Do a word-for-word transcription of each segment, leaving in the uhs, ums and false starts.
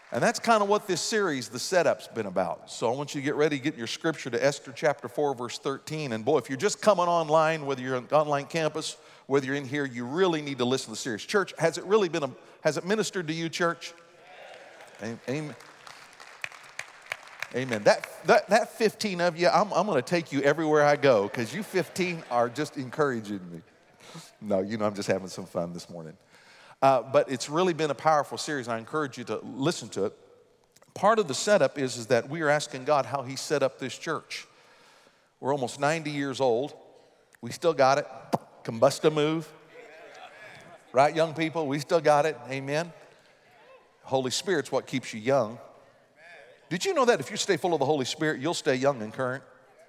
And that's kind of what this series, the setup's been about. So I want you to get ready, get your scripture to Esther chapter four, verse thirteen. And boy, if you're just coming online, whether you're on online campus, whether you're in here, you really need to listen to the series. Church, has it really been, a, has it ministered to you, church? Amen. Amen. That, that, that fifteen of you, I'm, I'm going to take you everywhere I go because you fifteen are just encouraging me. No, you know, I'm just having some fun this morning. Uh, but it's really been a powerful series. I encourage you to listen to it. Part of the setup is, is that we are asking God how he set up this church. We're almost ninety years old. We still got it. Combusta move. Right, young people? We still got it. Amen. Holy Spirit's what keeps you young. Did you know that if you stay full of the Holy Spirit, you'll stay young and current?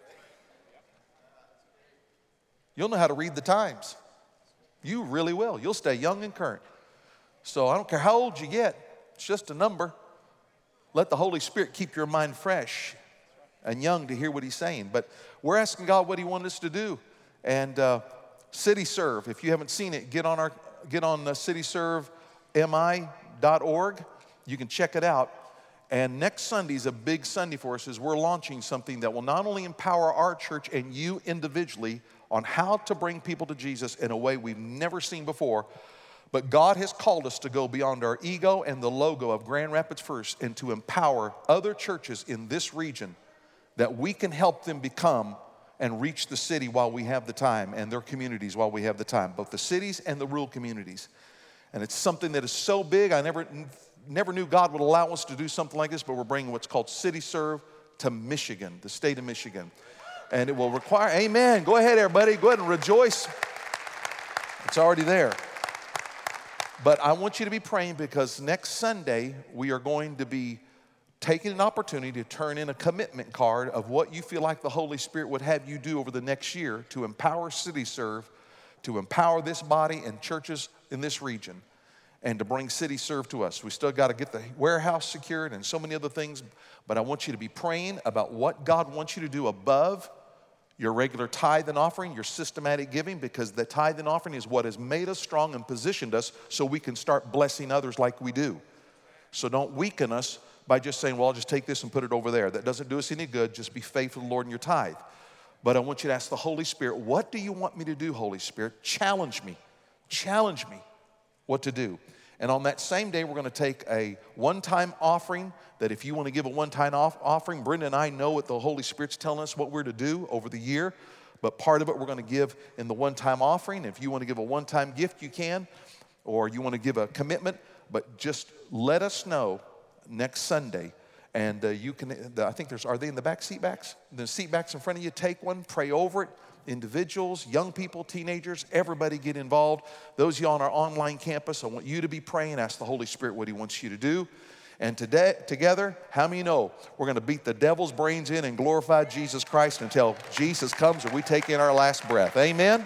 You'll know how to read the times. You really will. You'll stay young and current. So I don't care how old you get. It's just a number. Let the Holy Spirit keep your mind fresh and young to hear what he's saying. But we're asking God what he wants us to do. And uh, City Serve, if you haven't seen it, get on our get on uh, city serve m i dot org. You can check it out. And next Sunday is a big Sunday for us as we're launching something that will not only empower our church and you individually on how to bring people to Jesus in a way we've never seen before, but God has called us to go beyond our ego and the logo of Grand Rapids First and to empower other churches in this region that we can help them become and reach the city while we have the time and their communities while we have the time, both the cities and the rural communities. And it's something that is so big, I never, never knew God would allow us to do something like this, but we're bringing what's called City Serve to Michigan, the state of Michigan. And it will require, amen, go ahead everybody, go ahead and rejoice. It's already there. But I want you to be praying because next Sunday we are going to be taking an opportunity to turn in a commitment card of what you feel like the Holy Spirit would have you do over the next year to empower City Serve, to empower this body and churches in this region, and to bring City Serve to us. We still got to get the warehouse secured and so many other things, but I want you to be praying about what God wants you to do above your regular tithe and offering, your systematic giving, because the tithe and offering is what has made us strong and positioned us so we can start blessing others like we do. So don't weaken us by just saying, well, I'll just take this and put it over there. That doesn't do us any good. Just be faithful to the Lord in your tithe. But I want you to ask the Holy Spirit, what do you want me to do, Holy Spirit? Challenge me. Challenge me what to do. And on that same day, we're going to take a one-time offering that if you want to give a one-time off- offering, Brenda and I know what the Holy Spirit's telling us what we're to do over the year. But part of it we're going to give in the one-time offering. If you want to give a one-time gift, you can. Or you want to give a commitment. But just let us know next Sunday. And uh, you can, I think there's, are they in the back, seat backs? The seat backs in front of you, take one, pray over it. Individuals, young people, teenagers, everybody get involved. Those of you on our online campus, I want you to be praying, ask the Holy Spirit what he wants you to do. And today, together, how many know we're going to beat the devil's brains in and glorify Jesus Christ until Jesus comes or we take in our last breath. Amen?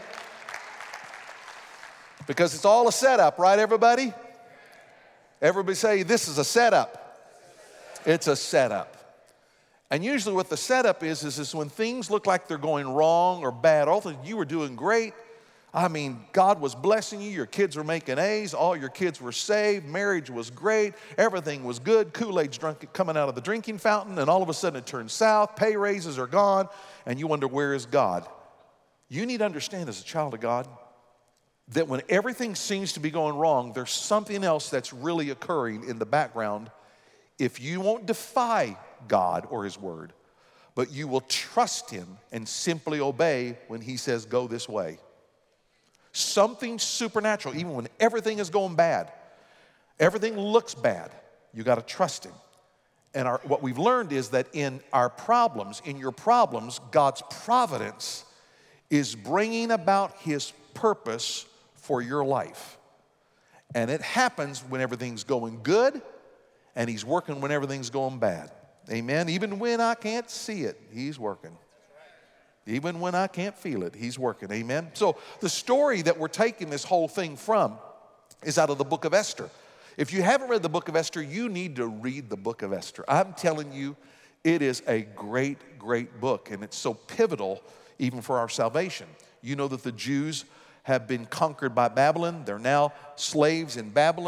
Because it's all a setup, right, everybody? Everybody say, this is a setup. It's a setup. And usually what the setup is, is, is when things look like they're going wrong or bad, although you were doing great, I mean, God was blessing you, your kids were making A's, all your kids were saved, marriage was great, everything was good, Kool-Aid's drunk, coming out of the drinking fountain, and all of a sudden it turns south, pay raises are gone, and you wonder, where is God? You need to understand as a child of God that when everything seems to be going wrong, there's something else that's really occurring in the background. If you won't defy God or his word, but you will trust him and simply obey when he says, go this way. Something supernatural, even when everything is going bad, everything looks bad, you got to trust him. And our, what we've learned is that in our problems, in your problems, God's providence is bringing about his purpose for your life. And it happens when everything's going good, and he's working when everything's going bad. Amen. Even when I can't see it, he's working. Even when I can't feel it, he's working. Amen. So the story that we're taking this whole thing from is out of the book of Esther. If you haven't read the book of Esther, you need to read the book of Esther. I'm telling you, it is a great, great book, and it's so pivotal even for our salvation. You know that the Jews have been conquered by Babylon. They're now slaves in Babylon.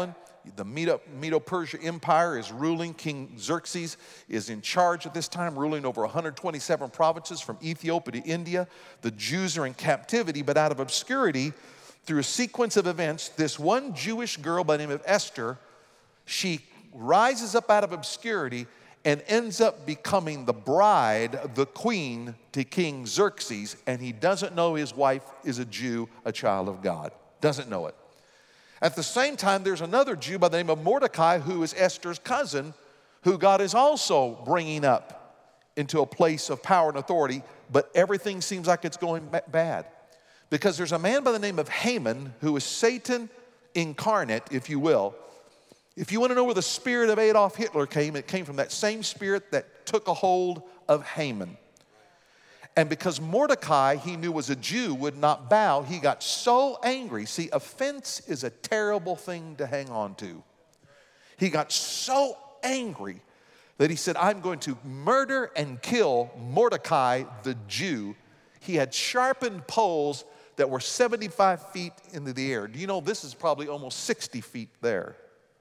The Medo, Medo-Persia Empire is ruling. King Xerxes is in charge at this time, ruling over one hundred twenty-seven provinces from Ethiopia to India. The Jews are in captivity, but out of obscurity, through a sequence of events, this one Jewish girl by the name of Esther, she rises up out of obscurity and ends up becoming the bride, the queen to King Xerxes, and he doesn't know his wife is a Jew, a child of God. Doesn't know it. At the same time, there's another Jew by the name of Mordecai, who is Esther's cousin, who God is also bringing up into a place of power and authority, but everything seems like it's going bad. Because there's a man by the name of Haman, who is Satan incarnate, if you will. If you want to know where the spirit of Adolf Hitler came, it came from that same spirit that took a hold of Haman. And because Mordecai, he knew was a Jew, would not bow, he got so angry. See, offense is a terrible thing to hang on to. He got so angry that he said, I'm going to murder and kill Mordecai the Jew. He had sharpened poles that were seventy-five feet into the air. Do you know this is probably almost sixty feet there?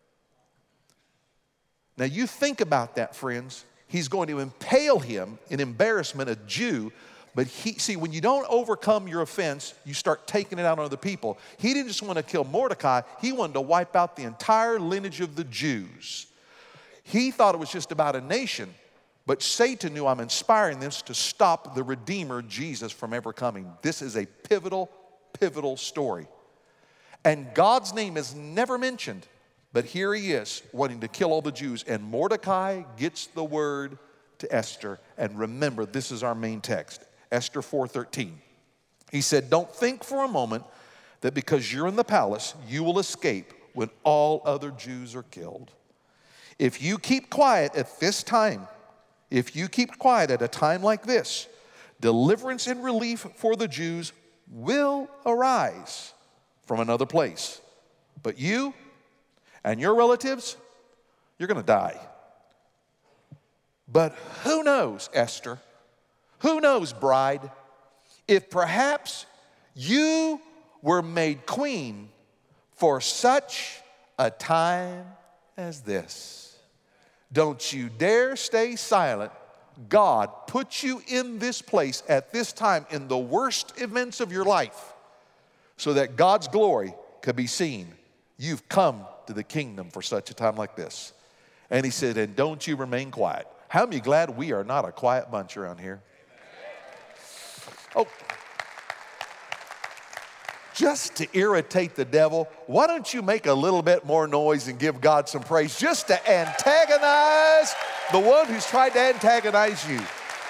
Now you think about that, friends. He's going to impale him in embarrassment, a Jew. But he, see, when you don't overcome your offense, you start taking it out on other people. He didn't just want to kill Mordecai. He wanted to wipe out the entire lineage of the Jews. He thought it was just about a nation. But Satan knew, I'm inspiring this to stop the Redeemer, Jesus, from ever coming. This is a pivotal, pivotal story. And God's name is never mentioned. But here he is, wanting to kill all the Jews. And Mordecai gets the word to Esther. And remember, this is our main text, Esther four thirteen. He said, don't think for a moment that because you're in the palace, you will escape when all other Jews are killed. If you keep quiet at this time, if you keep quiet at a time like this, deliverance and relief for the Jews will arise from another place. But you and your relatives, you're going to die. But who knows, Esther? Who knows, bride, if perhaps you were made queen for such a time as this. Don't you dare stay silent. God put you in this place at this time in the worst events of your life so that God's glory could be seen. You've come to the kingdom for such a time like this. And he said, and don't you remain quiet. How many glad we are not a quiet bunch around here? Oh, just to irritate the devil, why don't you make a little bit more noise and give God some praise just to antagonize the one who's tried to antagonize you?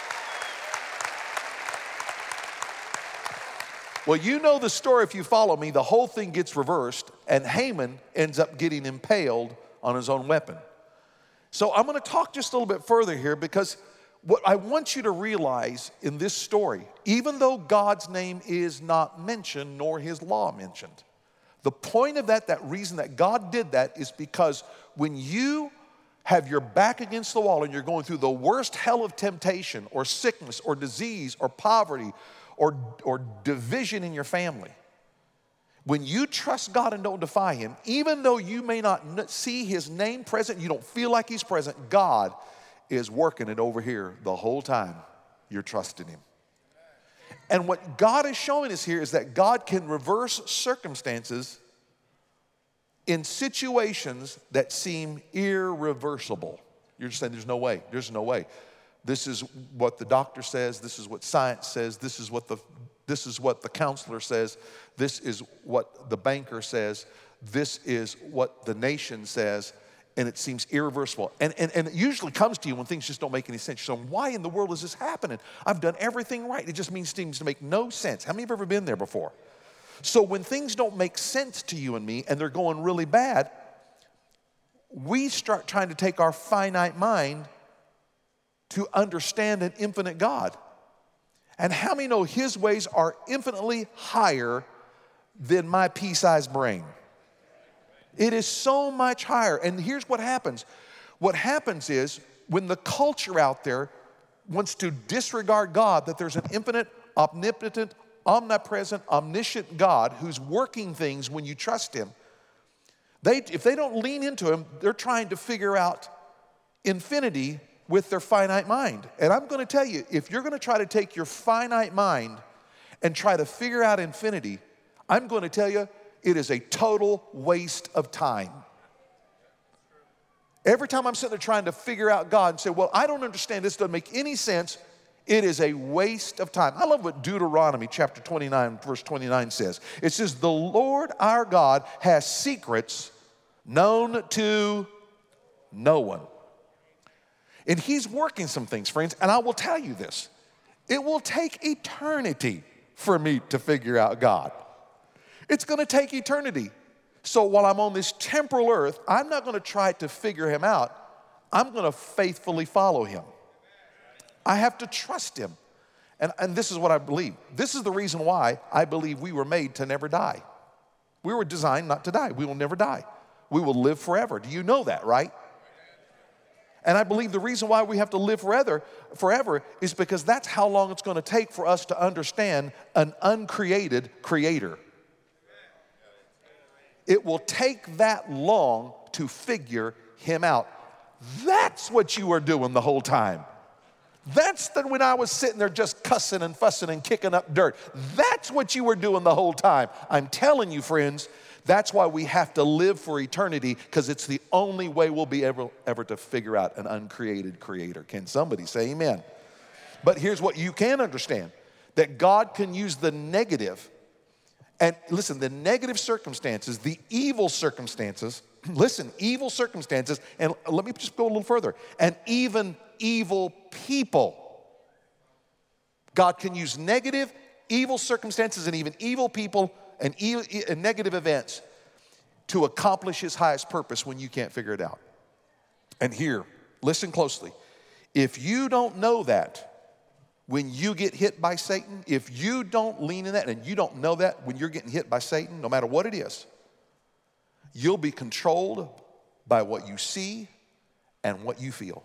Well, you know the story if you follow me. The whole thing gets reversed, and Haman ends up getting impaled on his own weapon. So I'm going to talk just a little bit further here because what I want you to realize in this story, even though God's name is not mentioned nor his law mentioned, the point of that, that reason that God did that is because when you have your back against the wall and you're going through the worst hell of temptation or sickness or disease or poverty or, or division in your family, when you trust God and don't defy him, even though you may not see his name present, you don't feel like he's present, God is working it over here the whole time you're trusting him. And what God is showing us here is that God can reverse circumstances in situations that seem irreversible. You're just saying there's no way, there's no way. This is what the doctor says, this is what science says, this is what the this is what the counselor says, this is what the banker says, this is what the nation says. And it seems irreversible. And, and, and it usually comes to you when things just don't make any sense. So why in the world is this happening? I've done everything right. It just means things to make no sense. How many have ever been there before? So when things don't make sense to you and me and they're going really bad, we start trying to take our finite mind to understand an infinite God. And how many know his ways are infinitely higher than my pea-sized brain? It is so much higher. And here's what happens. What happens is when the culture out there wants to disregard God, that there's an infinite, omnipotent, omnipresent, omniscient God who's working things when you trust him, They, if they don't lean into him, they're trying to figure out infinity with their finite mind. And I'm going to tell you, if you're going to try to take your finite mind and try to figure out infinity, I'm going to tell you, it is a total waste of time. Every time I'm sitting there trying to figure out God and say, well, I don't understand, this doesn't make any sense, it is a waste of time. I love what Deuteronomy chapter twenty-nine, verse twenty-nine says. It says, the Lord our God has secrets known to no one. And he's working some things, friends, and I will tell you this. It will take eternity for me to figure out God. It's going to take eternity. So while I'm on this temporal earth, I'm not going to try to figure him out. I'm going to faithfully follow him. I have to trust him. And, and this is what I believe. This is the reason why I believe we were made to never die. We were designed not to die. We will never die. We will live forever. Do you know that, right? And I believe the reason why we have to live forever, forever is because that's how long it's going to take for us to understand an uncreated creator. It will take that long to figure him out. That's what you were doing the whole time. That's the, when I was sitting there just cussing and fussing and kicking up dirt. That's what you were doing the whole time. I'm telling you, friends, that's why we have to live for eternity, because it's the only way we'll be ever, ever to figure out an uncreated creator. Can somebody say amen? But here's what you can understand, that God can use the negative. And listen, the negative circumstances, the evil circumstances, listen, evil circumstances, and let me just go a little further, and even evil people. God can use negative, evil circumstances, and even evil people and, e- and negative events to accomplish his highest purpose when you can't figure it out. And here, listen closely. If you don't know that, when you get hit by Satan, if you don't lean in that and you don't know that when you're getting hit by Satan, no matter what it is, you'll be controlled by what you see and what you feel.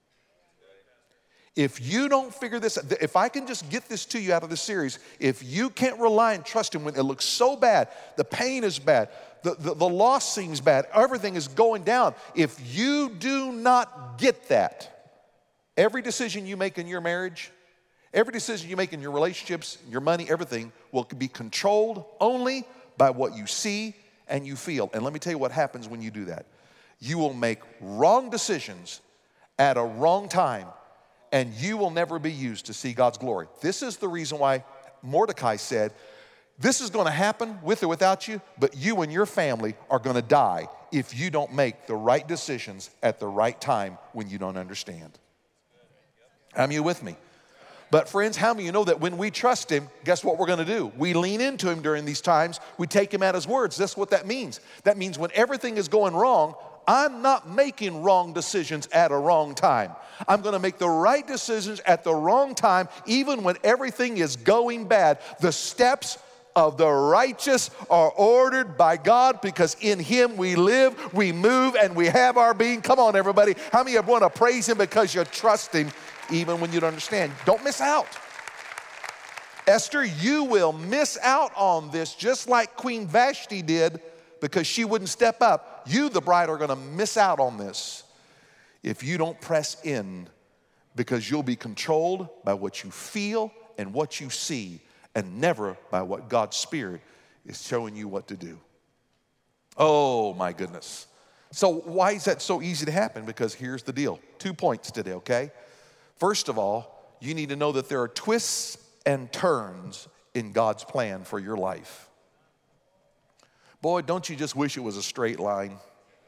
If you don't figure this out, if I can just get this to you out of the series, if you can't rely and trust him when it looks so bad, the pain is bad, the, the, the loss seems bad, everything is going down. If you do not get that, every decision you make in your marriage, every decision you make in your relationships, your money, everything will be controlled only by what you see and you feel. And let me tell you what happens when you do that. You will make wrong decisions at a wrong time, and you will never be used to see God's glory. This is the reason why Mordecai said, this is going to happen with or without you, but you and your family are going to die if you don't make the right decisions at the right time when you don't understand. How many of you with me? But friends, how many of you know that when we trust him, guess what we're going to do? We lean into him during these times. We take him at his words. That's what that means. That means when everything is going wrong, I'm not making wrong decisions at a wrong time. I'm going to make the right decisions at the wrong time, even when everything is going bad. The steps of the righteous are ordered by God, because in him we live, we move, and we have our being. Come on, everybody. How many of you want to praise him because you trust him even when you don't understand? Don't miss out. Esther, you will miss out on this just like Queen Vashti did, because she wouldn't step up. You, the bride, are going to miss out on this if you don't press in, because you'll be controlled by what you feel and what you see, and never by what God's Spirit is showing you what to do. Oh, my goodness. So why is that so easy to happen? Because here's the deal. Two points today, okay? First of all, you need to know that there are twists and turns in God's plan for your life. Boy, don't you just wish it was a straight line?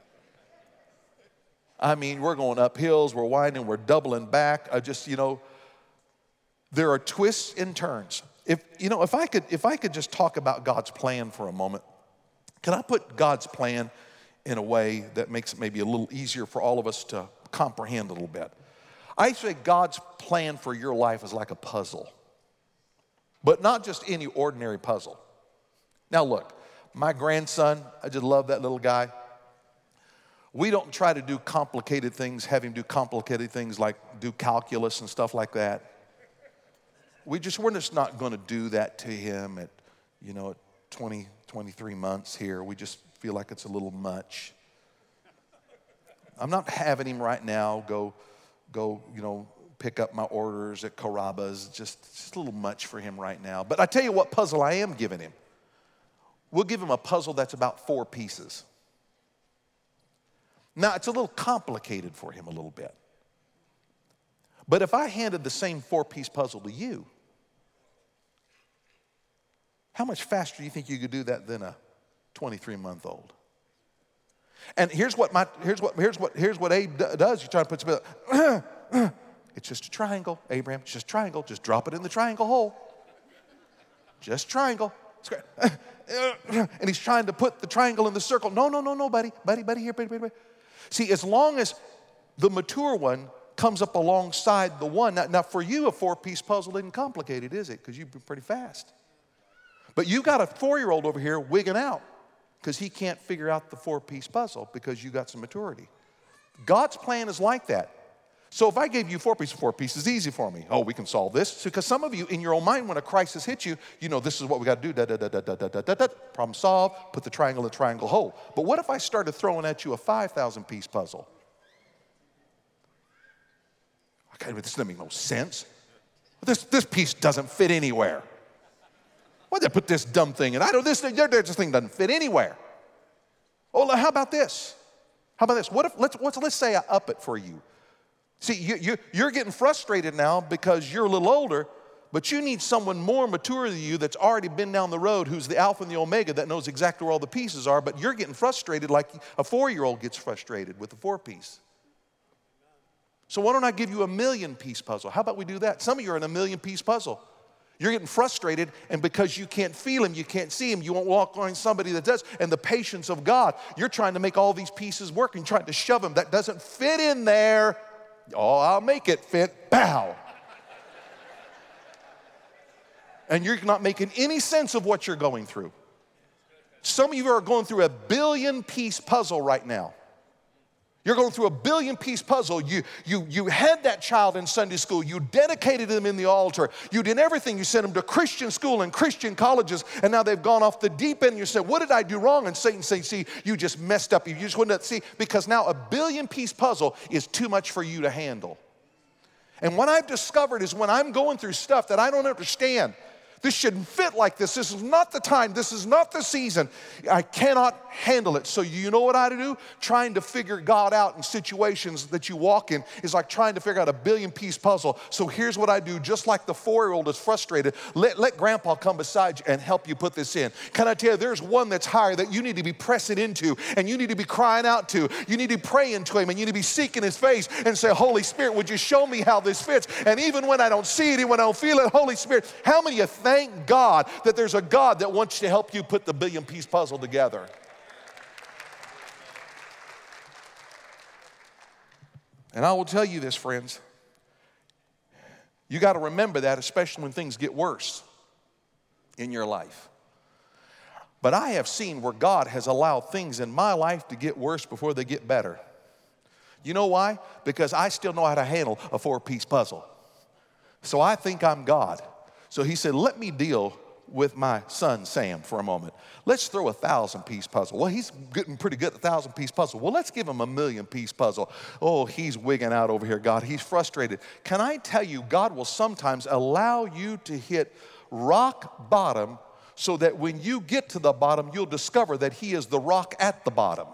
I mean, we're going up hills, we're winding, we're doubling back. I just, you know, there are twists and turns. If, you know, if I could, if I could just talk about God's plan for a moment, can I put God's plan in a way that makes it maybe a little easier for all of us to comprehend a little bit? I say God's plan for your life is like a puzzle, but not just any ordinary puzzle. Now look, my grandson, I just love that little guy. We don't try to do complicated things, have him do complicated things like do calculus and stuff like that. We just, we're just not going to do that to him at, you know, at twenty, twenty-three months here. We just feel like it's a little much. I'm not having him right now go, go, you know, pick up my orders at Carrabba's. Just, just a little much for him right now. But I tell you what puzzle I am giving him. We'll give him a puzzle that's about four pieces. Now, it's a little complicated for him a little bit. But if I handed the same four-piece puzzle to you, how much faster do you think you could do that than a twenty-three-month-old? And here's what my here's what here's what here's what Abe does. You try to put some. Uh, uh, it's just a triangle, Abraham. It's just a triangle. Just drop it in the triangle hole. Just triangle. Uh, uh, and he's trying to put the triangle in the circle. No, no, no, no, buddy, buddy, buddy, here, buddy, buddy, buddy. See, as long as the mature one comes up alongside the one. Now, now for you, a four-piece puzzle isn't complicated, is it? Because you've been pretty fast. But you got a four-year-old over here wigging out because he can't figure out the four-piece puzzle because you got some maturity. God's plan is like that. So if I gave you four pieces, four pieces is easy for me. Oh, we can solve this. Because some of you, in your own mind, when a crisis hits you, you know this is what we got to do. Da, da, da, da, da, da, da, da, da. Problem solved. Put the triangle in the triangle hole. But what if I started throwing at you a five thousand piece puzzle? Okay, this doesn't make no sense. This, this piece doesn't fit anywhere. Why'd they put this dumb thing in? I don't, this, this thing doesn't fit anywhere. Oh, how about this? How about this? What if, let's, let's, let's say I up it for you. See, you, you, you're getting frustrated now because you're a little older, but you need someone more mature than you that's already been down the road, who's the Alpha and the Omega, that knows exactly where all the pieces are, but you're getting frustrated like a four-year-old gets frustrated with a four-piece. So why don't I give you a million-piece puzzle? How about we do that? Some of you are in a million-piece puzzle. You're getting frustrated, and because you can't feel him, you can't see him, you won't walk on somebody that does. And the patience of God, you're trying to make all these pieces work and trying to shove them. That doesn't fit in there. Oh, I'll make it fit. Bow. And you're not making any sense of what you're going through. Some of you are going through a billion-piece puzzle right now. You're going through a billion-piece puzzle. You, you, you had that child in Sunday school. You dedicated them in the altar. You did everything. You sent them to Christian school and Christian colleges, and now they've gone off the deep end. You said, what did I do wrong? And Satan says, see, you just messed up. You just wouldn't see, because now a billion-piece puzzle is too much for you to handle. And what I've discovered is when I'm going through stuff that I don't understand, this shouldn't fit like this. This is not the time. This is not the season. I cannot handle it. So you know what I do? Trying to figure God out in situations that you walk in is like trying to figure out a billion-piece puzzle. So here's what I do. Just like the four-year-old is frustrated, let, let Grandpa come beside you and help you put this in. Can I tell you, there's one that's higher that you need to be pressing into, and you need to be crying out to. You need to be praying to him, and you need to be seeking his face and say, Holy Spirit, would you show me how this fits? And even when I don't see it, and when I don't feel it, Holy Spirit, how many of you thank God that there's a God that wants to help you put the billion-piece puzzle together? And I will tell you this, friends. You got to remember that, especially when things get worse in your life. But I have seen where God has allowed things in my life to get worse before they get better. You know why? Because I still know how to handle a four-piece puzzle. So I think I'm God. So he said, let me deal with my son, Sam, for a moment. Let's throw a thousand-piece puzzle. Well, he's getting pretty good at a thousand-piece puzzle. Well, let's give him a million-piece puzzle. Oh, he's wigging out over here, God. He's frustrated. Can I tell you, God will sometimes allow you to hit rock bottom so that when you get to the bottom, you'll discover that he is the rock at the bottom.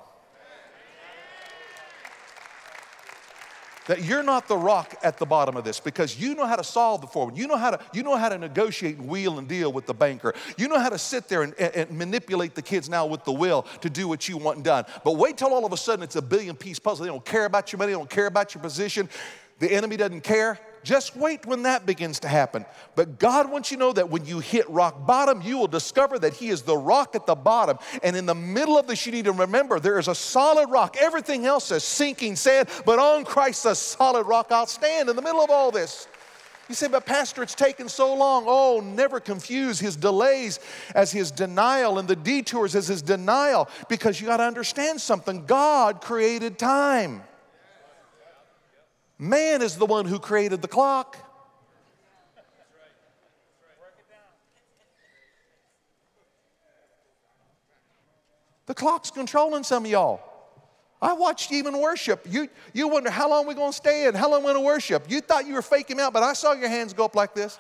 That you're not the rock at the bottom of this, because you know how to solve the problem. You know how to, you know how to negotiate and wheel and deal with the banker. You know how to sit there and, and, and manipulate the kids now with the will to do what you want done. But wait till all of a sudden it's a billion-piece puzzle. They don't care about your money. They don't care about your position. The enemy doesn't care. Just wait when that begins to happen. But God wants you to know that when you hit rock bottom, you will discover that he is the rock at the bottom. And in the middle of this, you need to remember there is a solid rock. Everything else is sinking sand, but on Christ, a solid rock, I'll stand in the middle of all this. You say, but Pastor, it's taken so long. Oh, never confuse his delays as his denial and the detours as his denial, because you got to understand something. God created time. Man is the one who created the clock. The The clock's controlling some of y'all. I watched you even worship. You, you wonder, how long are we going to stand? How long are we going to worship? You thought you were faking out, but I saw your hands go up like this.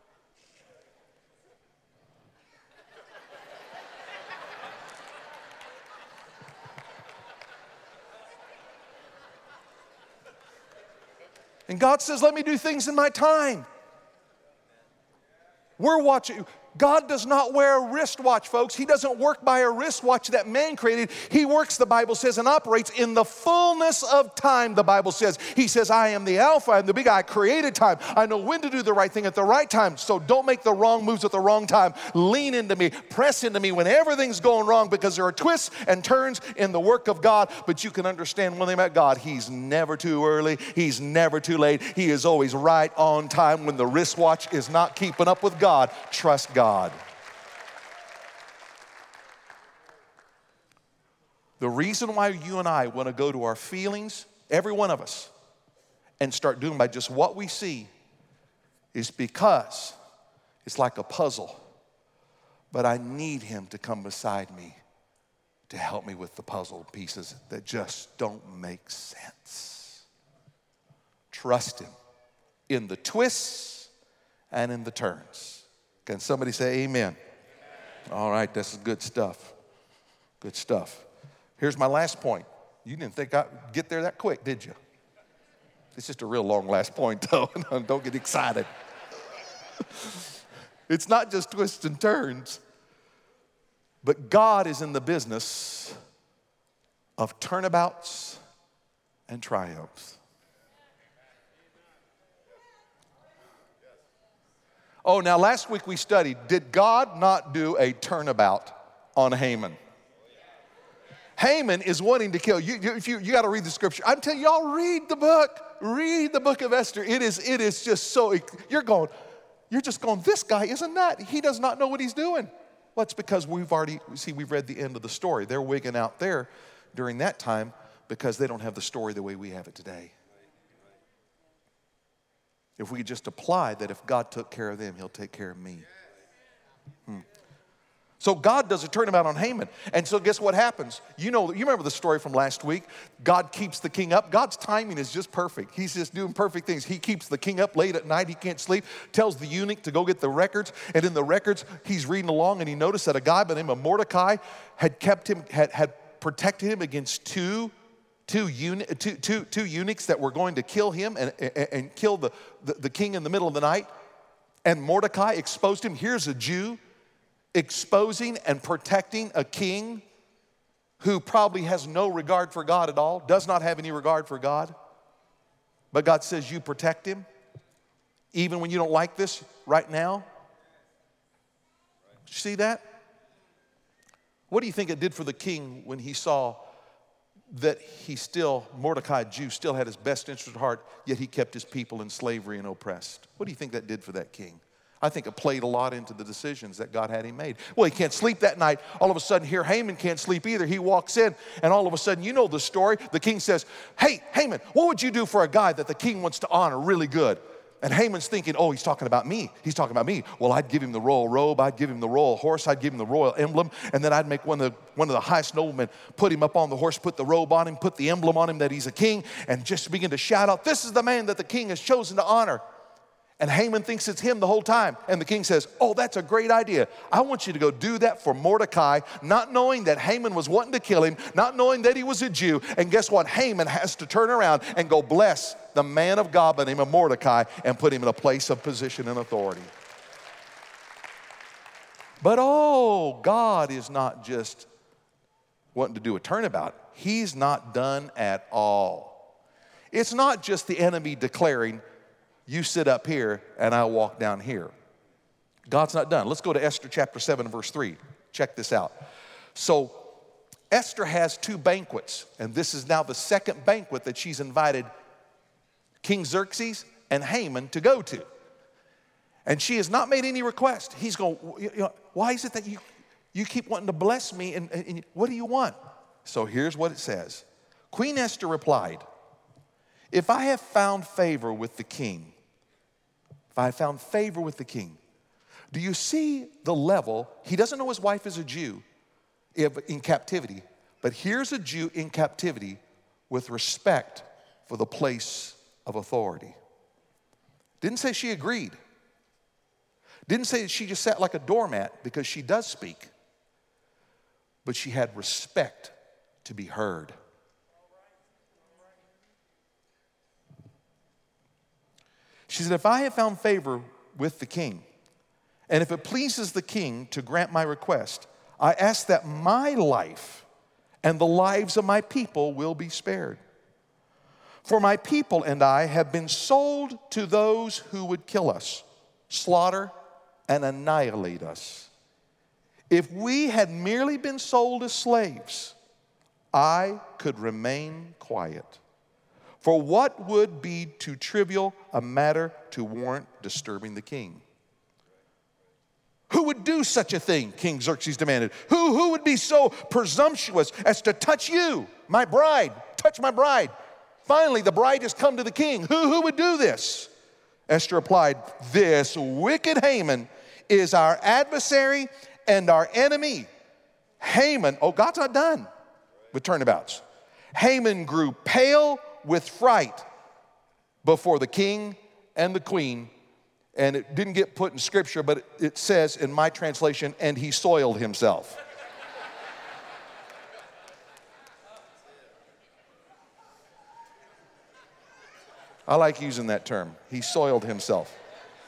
And God says, let me do things in my time. We're watching. God does not wear a wristwatch, folks. He doesn't work by a wristwatch that man created. He works, the Bible says, and operates in the fullness of time, the Bible says. He says, I am the Alpha, I'm the big I created time. I know when to do the right thing at the right time. So don't make the wrong moves at the wrong time. Lean into me, press into me when everything's going wrong, because there are twists and turns in the work of God. But you can understand one thing about God. He's never too early. He's never too late. He is always right on time. When the wristwatch is not keeping up with God, trust God. God. The reason why you and I want to go to our feelings, every one of us, and start doing by just what we see is because it's like a puzzle. But I need him to come beside me to help me with the puzzle pieces that just don't make sense. Trust him in the twists and in the turns. Can somebody say amen? Amen? All right, this is good stuff. Good stuff. Here's my last point. You didn't think I'd get there that quick, did you? It's just a real long last point, though. Don't get excited. It's not just twists and turns, but God is in the business of turnabouts and triumphs. Oh, now last week we studied, did God not do a turnabout on Haman? Haman is wanting to kill you. You, if you, you got to read the scripture. I'm telling you, y'all read the book. Read the book of Esther. It is, it is just so, you're going, you're just going, this guy isn't that. He does not know what he's doing. Well, it's because we've already, see, we've read the end of the story. They're wigging out there during that time because they don't have the story the way we have it today. If we just apply that if God took care of them, he'll take care of me. Hmm. So God does a turnabout on Haman. And so guess what happens? You know, you remember the story from last week. God keeps the king up. God's timing is just perfect. He's just doing perfect things. He keeps the king up late at night. He can't sleep. Tells the eunuch to go get the records. And in the records, he's reading along and he noticed that a guy by the name of Mordecai had kept him, had, had protected him against two Two, uni- two, two, two eunuchs that were going to kill him and, and, and kill the, the, the king in the middle of the night. And Mordecai exposed him. Here's a Jew exposing and protecting a king who probably has no regard for God at all, does not have any regard for God. But God says, you protect him, even when you don't like this right now. Did you see that? What do you think it did for the king when he saw that he still, Mordecai, Jew, still had his best interest at heart, yet he kept his people in slavery and oppressed? What do you think that did for that king? I think it played a lot into the decisions that God had him made. Well, he can't sleep that night. All of a sudden, here, Haman can't sleep either. He walks in, and all of a sudden, you know the story. The king says, hey, Haman, what would you do for a guy that the king wants to honor really good? And Haman's thinking, oh, he's talking about me. He's talking about me. Well, I'd give him the royal robe. I'd give him the royal horse. I'd give him the royal emblem. And then I'd make one of the, one of the highest noblemen, put him up on the horse, put the robe on him, put the emblem on him that he's a king, and just begin to shout out, this is the man that the king has chosen to honor. And Haman thinks it's him the whole time. And the king says, oh, that's a great idea. I want you to go do that for Mordecai, not knowing that Haman was wanting to kill him, not knowing that he was a Jew. And guess what? Haman has to turn around and go bless the man of God by the name of Mordecai and put him in a place of position and authority. But oh, God is not just wanting to do a turnabout. He's not done at all. It's not just the enemy declaring, you sit up here and I'll walk down here. God's not done. Let's go to Esther chapter seven, verse three. Check this out. So Esther has two banquets, and this is now the second banquet that she's invited King Xerxes and Haman to go to. And she has not made any request. He's going, you know, why is it that you, you keep wanting to bless me, and, and what do you want? So here's what it says. Queen Esther replied, if I have found favor with the king, if I have found favor with the king, do you see the level? He doesn't know his wife is a Jew. if- in captivity. But here's a Jew in captivity with respect for the place of authority. Didn't say she agreed. Didn't say that she just sat like a doormat, because she does speak. But she had respect to be heard. She said, if I have found favor with the king, and if it pleases the king to grant my request, I ask that my life and the lives of my people will be spared. For my people and I have been sold to those who would kill us, slaughter, and annihilate us. If we had merely been sold as slaves, I could remain quiet. For what would be too trivial a matter to warrant disturbing the king? Who would do such a thing? King Xerxes demanded. Who, who would be so presumptuous as to touch you, my bride, touch my bride? Finally, the bride has come to the king. Who, who would do this? Esther replied, this wicked Haman is our adversary and our enemy. Haman, oh, God's not done with turnabouts. Haman grew pale with fright before the king and the queen. And it didn't get put in scripture, but it, it says in my translation, and he soiled himself. I like using that term. He soiled himself.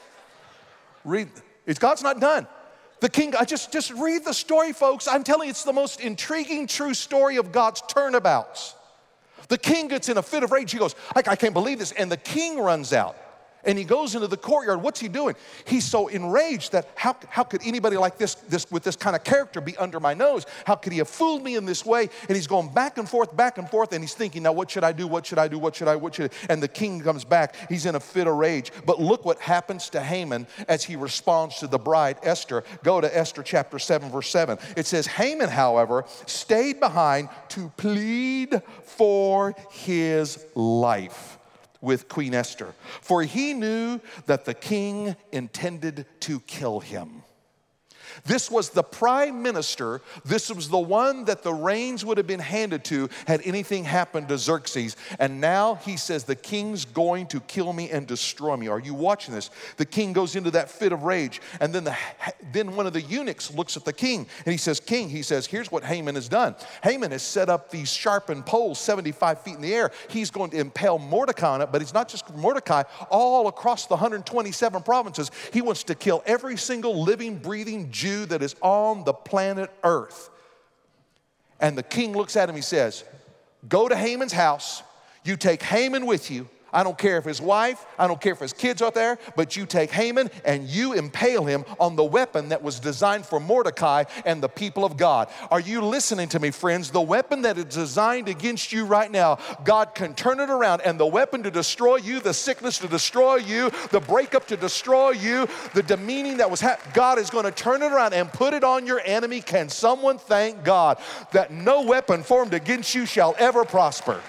Read, it's God's not done. The king, I just, just read the story, folks. I'm telling you, it's the most intriguing, true story of God's turnabouts. The king gets in a fit of rage. He goes, I, I can't believe this. And the king runs out. And he goes into the courtyard. What's he doing? He's so enraged that how, how could anybody like this, this with this kind of character be under my nose? How could he have fooled me in this way? And he's going back and forth, back and forth, and he's thinking, now what should I do? What should I do? What should I, what should I? And the king comes back. He's in a fit of rage. But look what happens to Haman as he responds to the bride, Esther. Go to Esther chapter seven, verse seven. It says, Haman, however, stayed behind to plead for his life with Queen Esther, for he knew that the king intended to kill him. This was the prime minister. This was the one that the reins would have been handed to had anything happened to Xerxes. And now he says, the king's going to kill me and destroy me. Are you watching this? The king goes into that fit of rage. And then, the, then one of the eunuchs looks at the king and he says, King, he says, here's what Haman has done. Haman has set up these sharpened poles seventy-five feet in the air. He's going to impale Mordecai on it, but it's not just Mordecai. All across the one hundred twenty-seven provinces, he wants to kill every single living, breathing Jew that is on the planet Earth. And the king looks at him, he says, go to Haman's house, you take Haman with you. I don't care if his wife, I don't care if his kids are there, but you take Haman and you impale him on the weapon that was designed for Mordecai and the people of God. Are you listening to me, friends? The weapon that is designed against you right now, God can turn it around, and the weapon to destroy you, the sickness to destroy you, the breakup to destroy you, the demeaning that was happening, God is going to turn it around and put it on your enemy. Can someone thank God that no weapon formed against you shall ever prosper?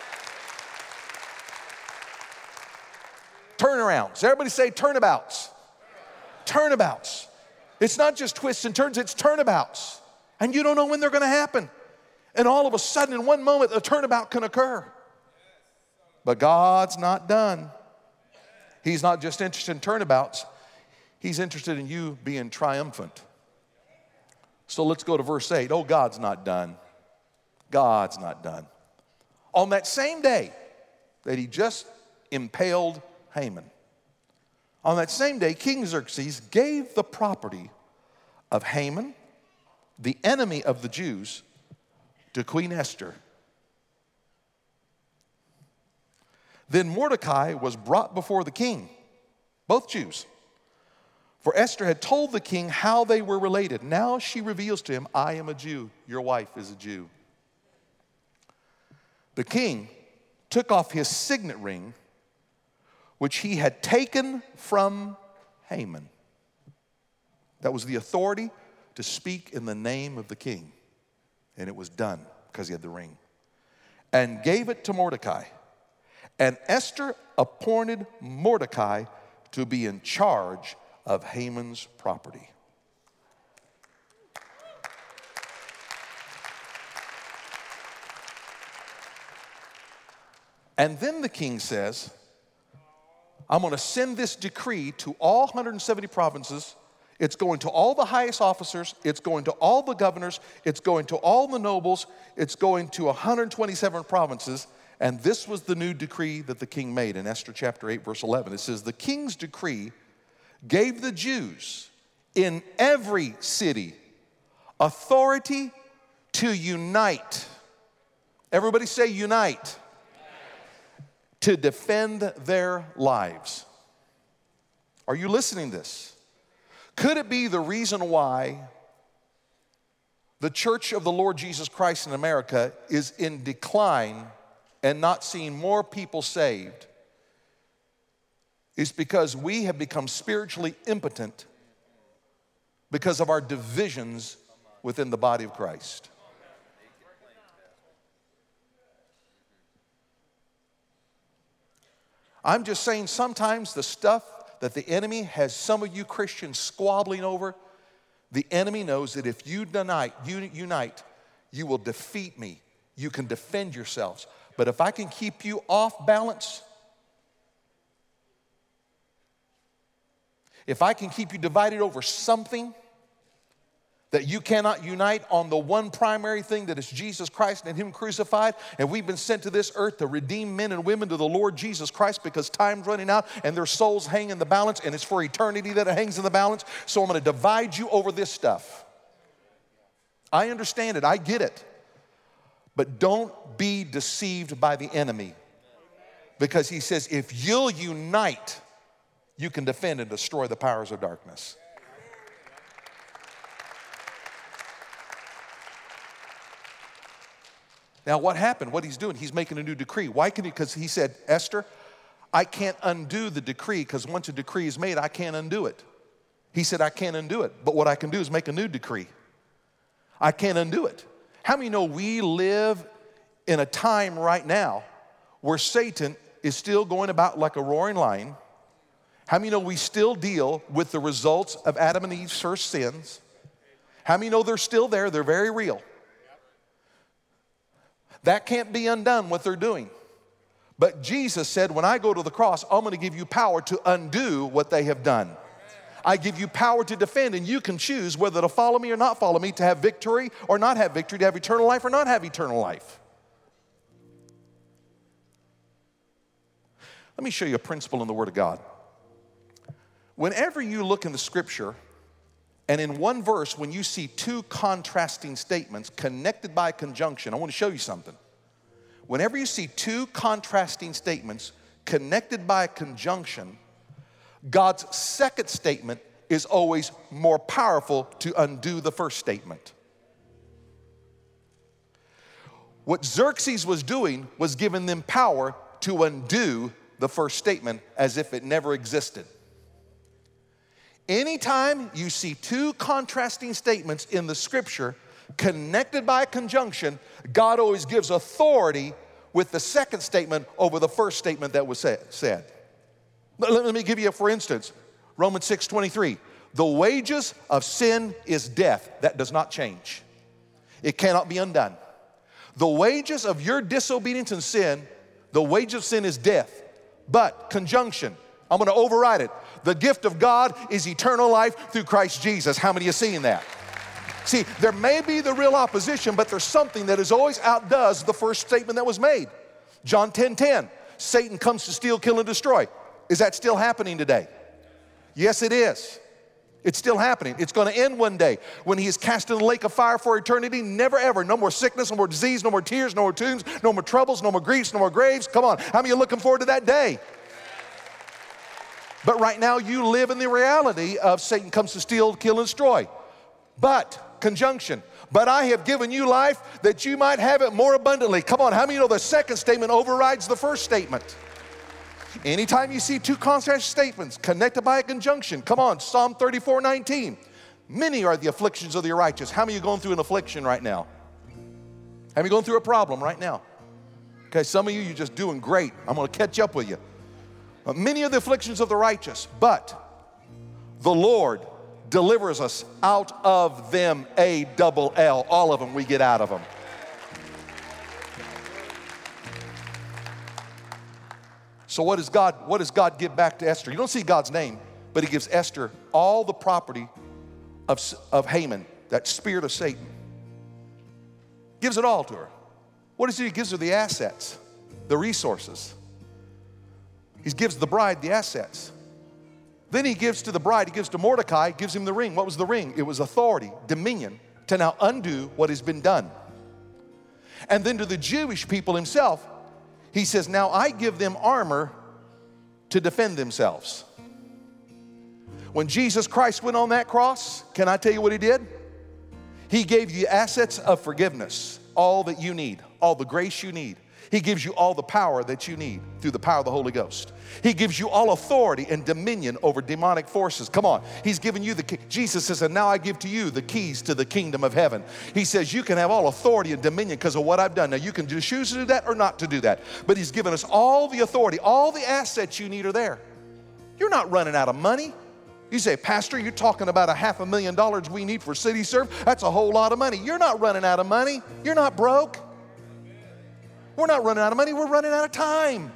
Turnarounds. Everybody say turnabouts. Turnabouts. It's not just twists and turns, it's turnabouts. And you don't know when they're going to happen. And all of a sudden, in one moment, a turnabout can occur. But God's not done. He's not just interested in turnabouts. He's interested in you being triumphant. So let's go to verse eight. Oh, God's not done. God's not done. On that same day that he just impaled Haman, on that same day, King Xerxes gave the property of Haman, the enemy of the Jews, to Queen Esther. Then Mordecai was brought before the king, both Jews. For Esther had told the king how they were related. Now she reveals to him, I am a Jew, your wife is a Jew. The king took off his signet ring, which he had taken from Haman. That was the authority to speak in the name of the king. And it was done because he had the ring. And gave it to Mordecai. And Esther appointed Mordecai to be in charge of Haman's property. And then the king says, I'm going to send this decree to all one hundred seventy provinces. It's going to all the highest officers. It's going to all the governors. It's going to all the nobles. It's going to one hundred twenty-seven provinces. And this was the new decree that the king made in Esther chapter eight, verse eleven. It says, the king's decree gave the Jews in every city authority to unite. Everybody say unite. To defend their lives. Are you listening to this? Could it be the reason why the Church of the Lord Jesus Christ in America is in decline and not seeing more people saved is because we have become spiritually impotent because of our divisions within the body of Christ? I'm just saying sometimes the stuff that the enemy has some of you Christians squabbling over, the enemy knows that if you unite, you unite, you will defeat me. You can defend yourselves. But if I can keep you off balance, if I can keep you divided over something that you cannot unite on the one primary thing that is Jesus Christ and Him crucified, and we've been sent to this earth to redeem men and women to the Lord Jesus Christ because time's running out and their souls hang in the balance, and it's for eternity that it hangs in the balance. So I'm going to divide you over this stuff. I understand it. I get it. But don't be deceived by the enemy, because he says if you'll unite, you can defend and destroy the powers of darkness. Now, what happened? What he's doing, he's making a new decree. Why can he? Because he said, Esther, I can't undo the decree, because once a decree is made, I can't undo it. He said, I can't undo it. But what I can do is make a new decree. I can't undo it. How many know we live in a time right now where Satan is still going about like a roaring lion? How many know we still deal with the results of Adam and Eve's first sins? How many know they're still there? They're very real. That can't be undone, what they're doing. But Jesus said, when I go to the cross, I'm going to give you power to undo what they have done. I give you power to defend, and you can choose whether to follow me or not follow me, to have victory or not have victory, to have eternal life or not have eternal life. Let me show you a principle in the Word of God. Whenever you look in the Scripture, and in one verse, when you see two contrasting statements connected by conjunction, I want to show you something. Whenever you see two contrasting statements connected by conjunction, God's second statement is always more powerful to undo the first statement. What Xerxes was doing was giving them power to undo the first statement as if it never existed. Anytime you see two contrasting statements in the Scripture connected by conjunction, God always gives authority with the second statement over the first statement that was said. Let me give you a for instance. Romans six twenty-three. The wages of sin is death. That does not change. It cannot be undone. The wages of your disobedience and sin, the wage of sin is death. But conjunction, I'm going to override it. The gift of God is eternal life through Christ Jesus. How many are seeing that? See, there may be the real opposition, but there's something that is always outdoes the first statement that was made. John ten ten, Satan comes to steal, kill, and destroy. Is that still happening today? Yes, it is. It's still happening. It's going to end one day when he is cast in the lake of fire for eternity. Never ever. No more sickness, no more disease, no more tears, no more tombs, no more troubles, no more griefs, no more graves. Come on. How many are looking forward to that day? But right now you live in the reality of Satan comes to steal, kill, and destroy. But, conjunction, but I have given you life that you might have it more abundantly. Come on, how many know the second statement overrides the first statement? Anytime you see two contrast statements connected by a conjunction, come on, Psalm thirty-four nineteen. Many are the afflictions of the righteous. How many are going through an affliction right now? How many are going through a problem right now? Okay, some of you, you're just doing great. I'm going to catch up with you. But many are the afflictions of the righteous, but the Lord delivers us out of them, A double L. All of them, we get out of them. So what does God, what does God give back to Esther? You don't see God's name, but he gives Esther all the property of, of Haman, that spirit of Satan. Gives it all to her. What does he do? He gives her the assets, the resources. He gives the bride the assets. Then he gives to the bride, he gives to Mordecai, gives him the ring. What was the ring? It was authority, dominion, to now undo what has been done. And then to the Jewish people himself, he says, now I give them armor to defend themselves. When Jesus Christ went on that cross, can I tell you what he did? He gave you assets of forgiveness, all that you need, all the grace you need. He gives you all the power that you need through the power of the Holy Ghost. He gives you all authority and dominion over demonic forces. Come on. He's given you the key. Jesus says, and now I give to you the keys to the kingdom of heaven. He says you can have all authority and dominion because of what I've done. Now you can choose to do that or not to do that. But he's given us all the authority. All the assets you need are there. You're not running out of money. You say, Pastor, you're talking about a half a million dollars we need for City Serve? That's a whole lot of money. You're not running out of money. You're not broke. We're not running out of money. We're running out of time.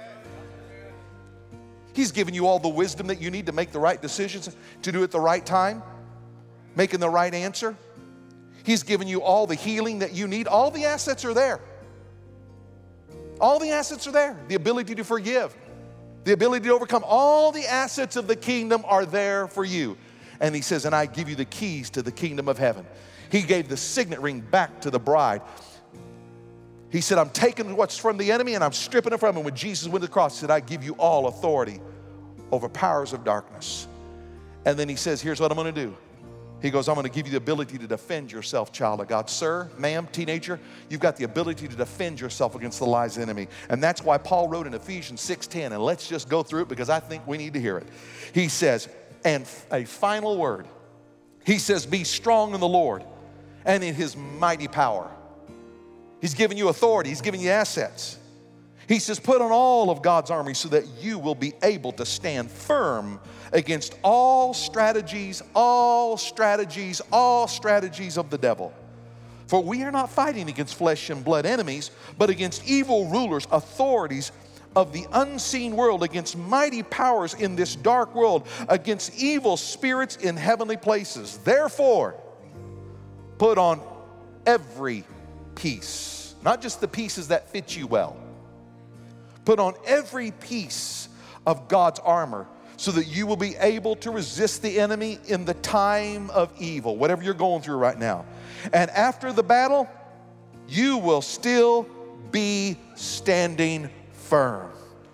He's given you all the wisdom that you need to make the right decisions, to do it at the right time, making the right answer. He's given you all the healing that you need. All the assets are there. All the assets are there. The ability to forgive, the ability to overcome. All the assets of the kingdom are there for you. And he says, and I give you the keys to the kingdom of heaven. He gave the signet ring back to the bride. He said, I'm taking what's from the enemy and I'm stripping it from him. When Jesus went to the cross, he said, I give you all authority over powers of darkness. And then he says, here's what I'm going to do. He goes, I'm going to give you the ability to defend yourself, child of God. Sir, ma'am, teenager, you've got the ability to defend yourself against the lies of the enemy. And that's why Paul wrote in Ephesians six ten, and let's just go through it because I think we need to hear it. He says, and a final word. He says, be strong in the Lord and in his mighty power. He's given you authority. He's given you assets. He says, put on all of God's army so that you will be able to stand firm against all strategies, all strategies, all strategies of the devil. For we are not fighting against flesh and blood enemies, but against evil rulers, authorities of the unseen world, against mighty powers in this dark world, against evil spirits in heavenly places. Therefore, put on every piece, not just the pieces that fit you well. Put on every piece of God's armor so that you will be able to resist the enemy in the time of evil, whatever you're going through right now. And after the battle, you will still be standing firm.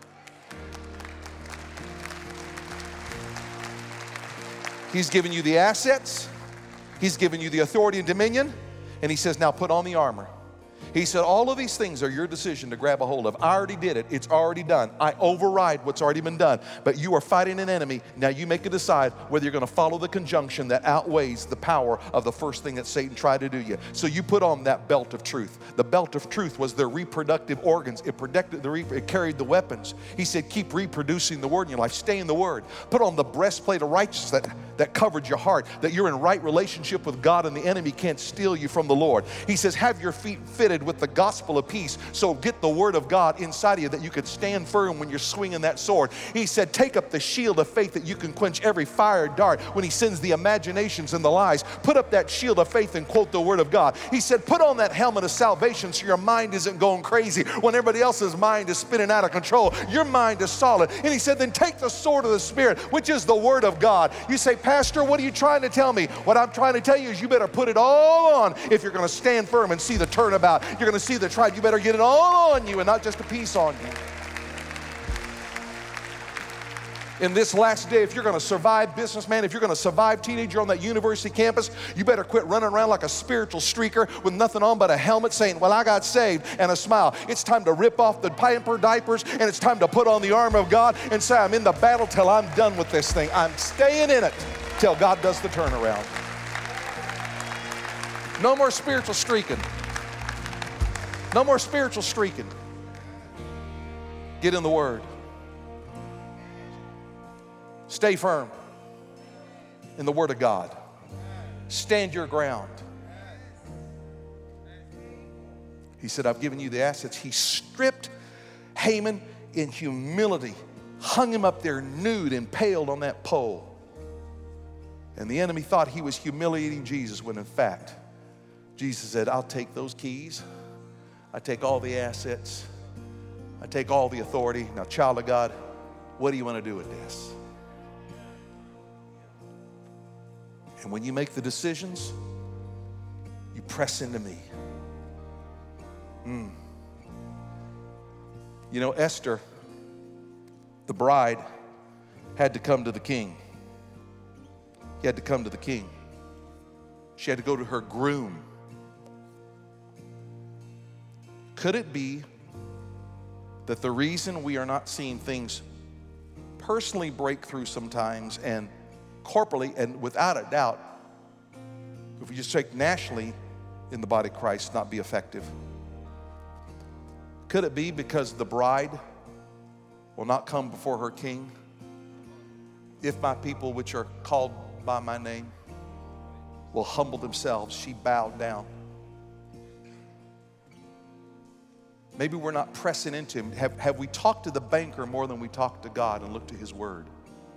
He's given you the assets. He's given you the authority and dominion. And he says, now put on the armor. He said, all of these things are your decision to grab a hold of. I already did it. It's already done. I override what's already been done. But you are fighting an enemy. Now you make a decide whether you're going to follow the conjunction that outweighs the power of the first thing that Satan tried to do you. So you put on that belt of truth. The belt of truth was their reproductive organs. It protected the, it carried the weapons. He said, keep reproducing the word in your life. Stay in the word. Put on the breastplate of righteousness that, that covered your heart, that you're in right relationship with God and the enemy can't steal you from the Lord. He says, have your feet fitted with the gospel of peace. So get the word of God inside of you that you could stand firm when you're swinging that sword. He said, take up the shield of faith that you can quench every fire dart when he sends the imaginations and the lies. Put up that shield of faith and quote the word of God. He said, put on that helmet of salvation so your mind isn't going crazy when everybody else's mind is spinning out of control. Your mind is solid. And he said, then take the sword of the Spirit, which is the word of God. You say, Pastor, what are you trying to tell me? What I'm trying to tell you is you better put it all on if you're going to stand firm and see the turnabout. You're going to see the tribe. You better get it all on you and not just a piece on you. In this last day, if you're going to survive, businessman, if you're going to survive, teenager on that university campus, you better quit running around like a spiritual streaker with nothing on but a helmet saying, well, I got saved, and a smile. It's time to rip off the pamper diapers, and it's time to put on the armor of God and say, I'm in the battle till I'm done with this thing. I'm staying in it till God does the turnaround. No more spiritual streaking. No more spiritual streaking. Get in the Word. Stay firm in the Word of God. Stand your ground. He said, I've given you the assets. He stripped Haman in humility, hung him up there nude, impaled on that pole. And the enemy thought he was humiliating Jesus, when in fact, Jesus said, I'll take those keys. I take all the assets. I take all the authority. Now, child of God, what do you want to do with this? And when you make the decisions, you press into me. Mm. You know, Esther, the bride, had to come to the king. He had to come to the king. She had to go to her groom. Could it be that the reason we are not seeing things personally break through sometimes and corporately, and without a doubt, if we just take nationally in the body of Christ, not be effective? Could it be because the bride will not come before her king? If my people which are called by my name will humble themselves, she bowed down. Maybe we're not pressing into him. Have, have we talked to the banker more than we talked to God and looked to his word?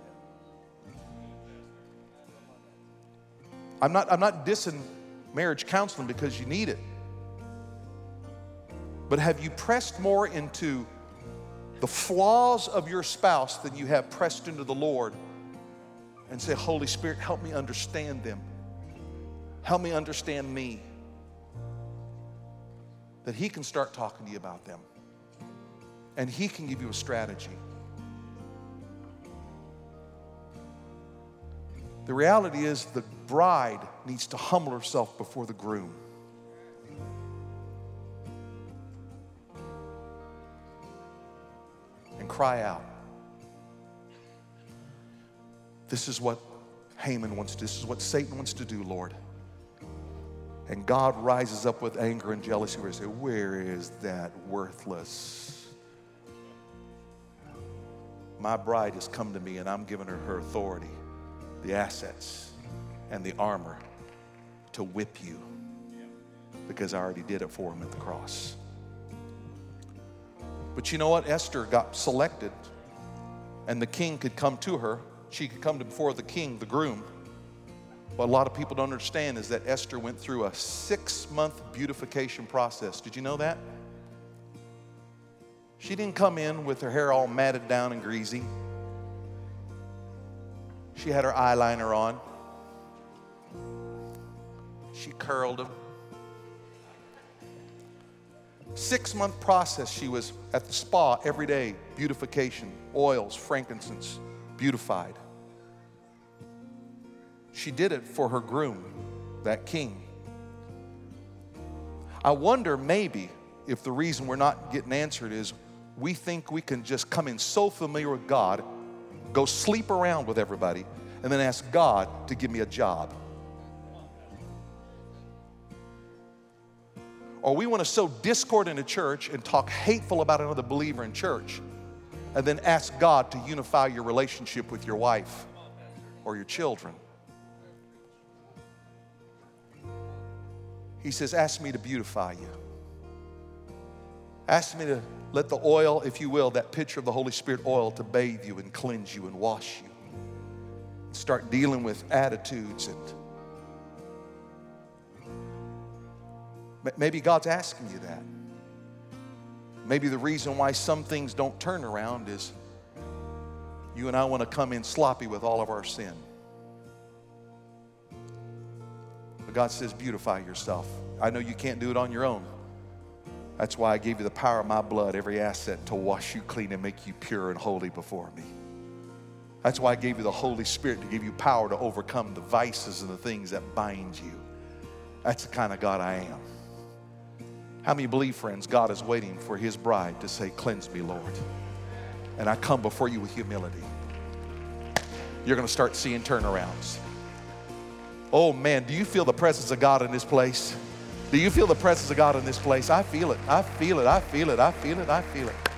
I'm not, I'm not dissing marriage counseling because you need it. But have you pressed more into the flaws of your spouse than you have pressed into the Lord and say, Holy Spirit, help me understand them. Help me understand me. That he can start talking to you about them. And he can give you a strategy. The reality is the bride needs to humble herself before the groom. And cry out. This is what Haman wants to do. This is what Satan wants to do, Lord. And God rises up with anger and jealousy where he says, where is that worthless? My bride has come to me and I'm giving her her authority, the assets, and the armor to whip you because I already did it for him at the cross. But you know what? Esther got selected and the king could come to her. She could come to before the king, the groom. What a lot of people don't understand is that Esther went through a six-month beautification process. Did you know that? She didn't come in with her hair all matted down and greasy. She had her eyeliner on. She curled them. Six-month process. She was at the spa every day. Beautification, oils, frankincense, beautified. She did it for her groom, that king. I wonder maybe if the reason we're not getting answered is we think we can just come in so familiar with God, go sleep around with everybody, and then ask God to give me a job. Or we want to sow discord in the church and talk hateful about another believer in church, and then ask God to unify your relationship with your wife or your children. He says, ask me to beautify you. Ask me to let the oil, if you will, that picture of the Holy Spirit oil, to bathe you and cleanse you and wash you. Start dealing with attitudes. And maybe God's asking you that. Maybe the reason why some things don't turn around is you and I want to come in sloppy with all of our sin. But God says, beautify yourself. I know you can't do it on your own. That's why I gave you the power of my blood, every asset, to wash you clean and make you pure and holy before me. That's why I gave you the Holy Spirit, to give you power to overcome the vices and the things that bind you. That's the kind of God I am. How many believe, friends, God is waiting for his bride to say, cleanse me, Lord. And I come before you with humility. You're going to start seeing turnarounds. Oh man, do you feel the presence of God in this place? Do you feel the presence of God in this place? I feel it, I feel it, I feel it, I feel it, I feel it.